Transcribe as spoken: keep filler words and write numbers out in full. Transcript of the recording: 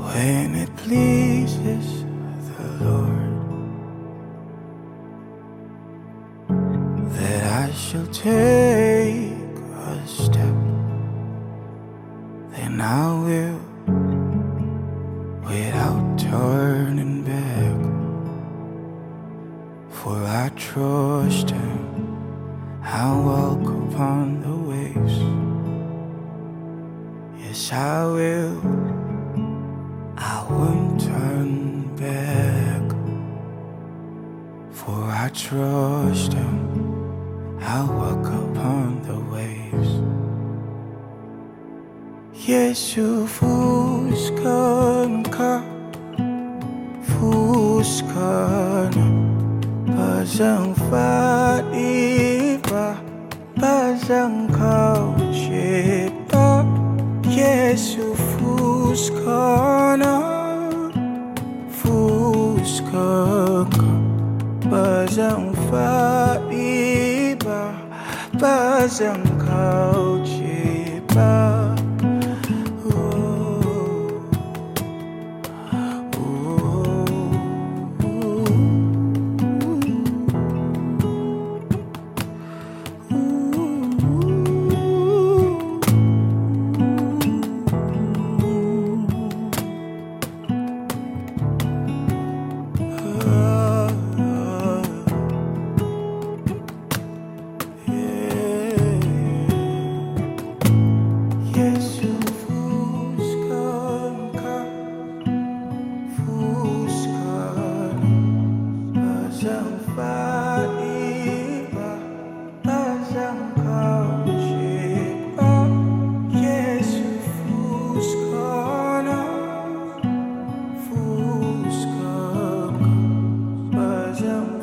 when it pleases the Lord that I shall take a step, then I will, without turning back. For I trust Him, I'll walk upon the waves. Yes, I will, I won't turn back. For I trust Him, I'll walk upon the waves. Jesus fuskan ka, fuskan Bazang fadiba, bazang kau cipa. Yesu fuskana, fuskaka. Bazang fadiba, bazang kau cipa. Fusca, fusca,